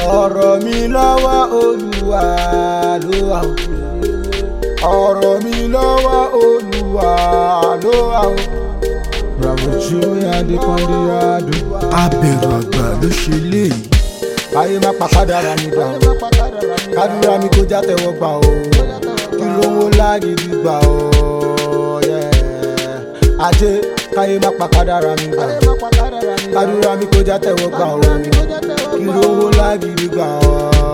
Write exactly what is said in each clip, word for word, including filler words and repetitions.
ọ̀rọ̀ mi lọ́wọ́ Olúwa ló wà o. ọ̀rọ̀ mi lọ́wọ́ Olúwa ló wà o. Bravo Joey Adekunle-Ado. Abẹ̀rù àgbà ló ṣe léyìí. Káyé má pa kádàrá mi gbà o. Kádùrá mi kó já tẹ̀wọ́ gbà o. Kí lówó lágídí gbà o. Ajé káyé má pa kádàrá mi gbà o. Kádùrá mi kó já tẹ̀wọ́ gbà o. Kí lówó lágídí gbà o.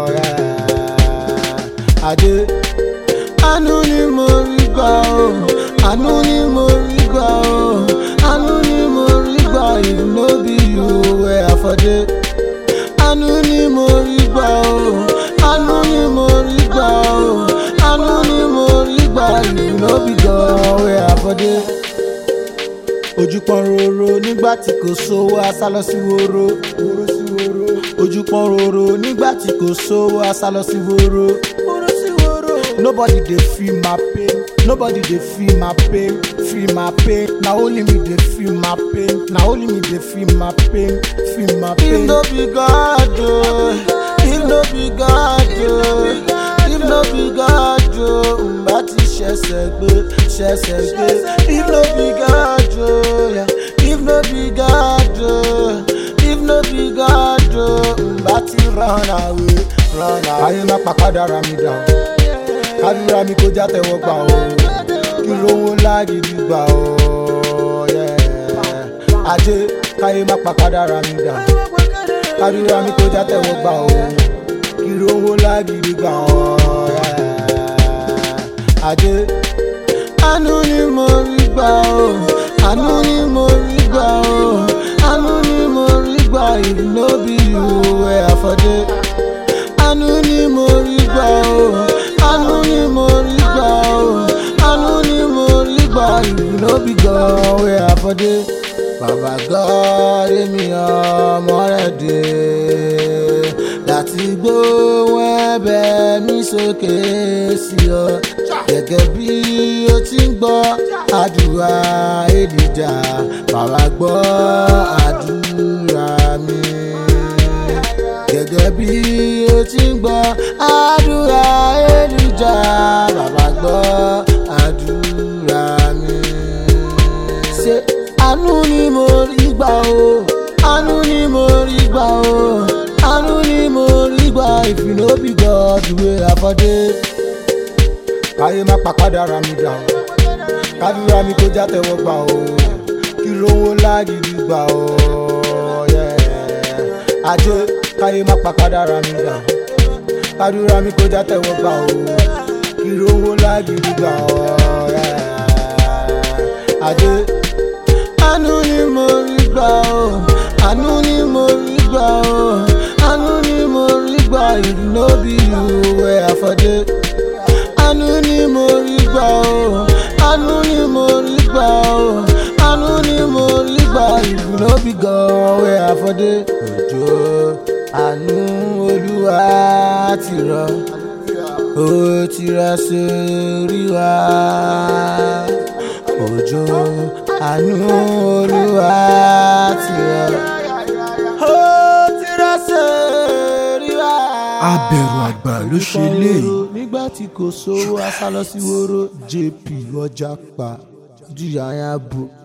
Ajé àánú ni mo rí gbà o. Àánú ni mo rí gbà o. Àánú ni mo rí gbà, if no be you where I for dey. Àánú ni mo rí gbà o. Àánú ni mo rí gbà o. Àánú ni mo rí gbà, if no be God where I for dey. Ojú pọ́n roro nígbà tí kò sówó asálọ sí woro. Ojú pọ́n roro nígbà tí kò sówó asálọ sí woro. Nobody dey feel my pain. Nobody dey feel my pain. Feel my pain. Na only me dey feel my pain. Na only me dey feel my pain. Feel my pain. If no be God, oh. If no be God, oh. If no be God, oh. Mba ti ṣẹ̀ṣẹ̀ gbé, ṣẹ̀ṣẹ̀ gbé. If no be God, oh. Yeah. If no be God, oh. If no be God, oh. Mba ti run away, run away. Ayé má pa kádàrá mi dà o. Kádùrá mi kó já tẹ̀wọ́ gbà o. Kí lówó lágídí gbà o. Ajé káyé má pa kádàrá mi dà. Kádùrá mi kó já tẹ̀wọ́ gbà o. Kí lówó lágídí gbà o. Ajé àánú ni mo rí gbà o. Àánú ni mo rí gbà o. Àánú ni mo rí gbà, if no be you where I for dey. Àánú ni mo rí gbà o. Àánú ni mo rí gbà o. Àánú ni mo rí gbà, if no be God where I for dey. Bàbá God èmi ọmọ rẹ̀ dé láti gbóhùn ẹ̀bẹ̀ mi sókè sí ọ. Gẹ́gẹ́ bí o ti ń gbọ́ àdúrà Èlíjà, bàbá gbọ́ àdúrà mi. Gẹ́gẹ́ bí o ti ń gbọ́ àdúrà Èlíjà, bàbá gbọ́ àdúrà mi. Ṣé àánú ni mo rí gbà o. Àánú ni mo rí gbà o. Àánú ni mo rí gbà, if you no be God where I for dey. Káyé má pa kádàrá mi dà o. Kádùrá mi kó já tẹ̀wọ́ gbà o. Kí lówó lágídí gbà o. Ajé káyé má pa kádàrá mi dà. Kádùrá mi kó já tẹ̀wọ́ gbà o. Kí lówó lágídí gbà o. Ajé àánú ni mo rí gbà o. Àánú ni mo rí gbà o. Àánú ni mo rí gbà, if no be you where I for dey. Àánú ni mo rí gbà o. Àánú ni mo rí gbà o. Àánú ni mo rí gbà, if no be God where I for dey. Òjò àánú Olúwa ti rọ̀, ó ti rọ̀ sórí wa. Òjò àánú Olúwa ti rọ̀, ó ti rọ̀ sórí wa. Abẹ̀rù àgbà ló ṣe léyìí. Nígbà tí kò sówó asálọ sí woro. J P ọjà pa jìyà yà bò.